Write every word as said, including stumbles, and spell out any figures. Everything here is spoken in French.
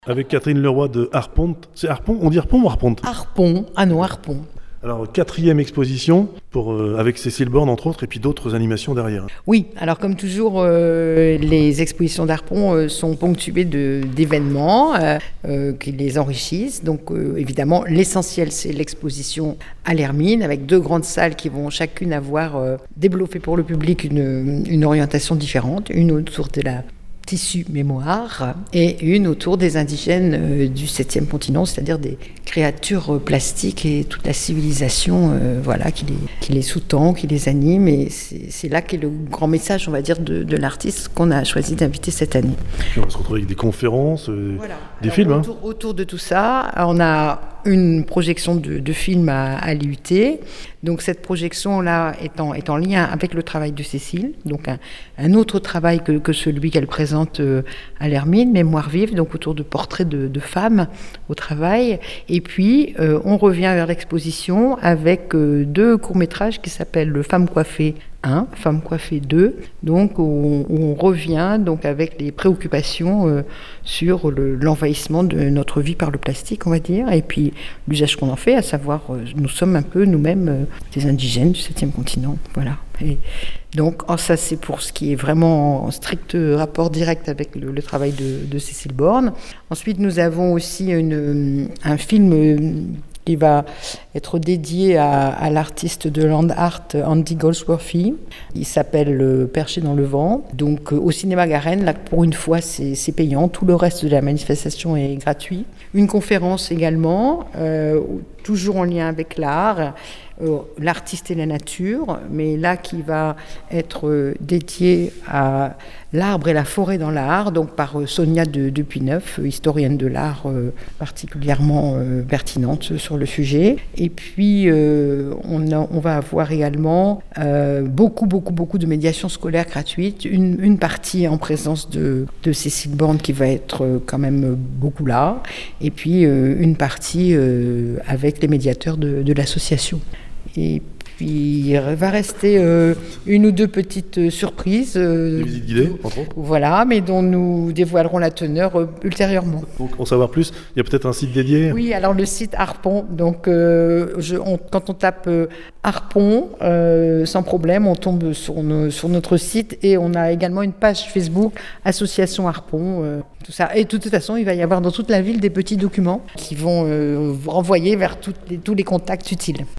Avec Catherine Leroy de Harpont. C'est Harpont? On dit Harpont ou Harpont? Harpont. Ah non, Harpont. Alors, quatrième exposition, pour, euh, avec Cécile Born, entre autres, et puis d'autres animations derrière. Oui, alors comme toujours, euh, les expositions d'Harpont euh, sont ponctuées de, d'événements euh, euh, qui les enrichissent. Donc, euh, évidemment, l'essentiel, c'est l'exposition à l'Hermine, avec deux grandes salles qui vont chacune avoir euh, développé pour le public une, une orientation différente, une autour de la tissu mémoire et une autour des indigènes euh, du septième continent, c'est-à-dire des créatures euh, plastiques et toute la civilisation euh, voilà, qui, les, qui les sous-tend, qui les anime. Et c'est, c'est là qu'est le grand message, on va dire, de, de l'artiste qu'on a choisi d'inviter cette année. Puis on va se retrouver avec des conférences, euh, voilà. des Alors, films. Autour, hein. autour de tout ça, on a une projection de, de films à, à l'I U T. Donc cette projection-là est en, est en lien avec le travail de Cécile, donc un, un autre travail que, que celui qu'elle présente euh, à l'Hermine, Mémoire vive, donc autour de portraits de, de femmes au travail. Et puis euh, on revient vers l'exposition avec euh, deux courts-métrages qui s'appellent Le Femme coiffée un, Femme coiffée deux, donc où on, où on revient donc avec les préoccupations euh, sur le, l'envahissement de notre vie par le plastique, on va dire, et puis l'usage qu'on en fait, à savoir euh, nous sommes un peu nous-mêmes euh, des indigènes du septième continent, voilà. Et donc oh, ça c'est pour ce qui est vraiment en strict rapport direct avec le, le travail de, de Cécile Born. Ensuite nous avons aussi une, un film euh, qui va être dédié à, à l'artiste de land art Andy Goldsworthy. Il s'appelle euh, Perché dans le vent. Donc euh, au cinéma Garenne, là pour une fois c'est, c'est payant. Tout le reste de la manifestation est gratuit. Une conférence également, euh, toujours en lien avec l'art. Euh, l'artiste et la nature, mais là qui va être euh, dédié à l'arbre et la forêt dans l'art, donc par euh, Sonia de, de Puyneuf, historienne de l'art euh, particulièrement euh, pertinente sur le sujet. Et puis euh, on, a, on va avoir également euh, beaucoup, beaucoup, beaucoup de médiation scolaire gratuite, une, une partie en présence de, de Cécile Born qui va être euh, quand même beaucoup là, et puis euh, une partie euh, avec les médiateurs de, de l'association. Et puis il va rester euh, une ou deux petites euh, surprises. Euh, Des visites guidées, entre autres. Voilà, mais dont nous dévoilerons la teneur euh, ultérieurement. Donc, en savoir plus, il y a peut-être un site dédié. Oui, alors le site Harpont, donc euh, je, on, quand on tape euh, Harpont, euh, sans problème, on tombe sur, nos, sur notre site et on a également une page Facebook, Association Harpont, euh, tout ça. Et de toute façon, il va y avoir dans toute la ville des petits documents qui vont euh, vous renvoyer vers toutes les, tous les contacts utiles.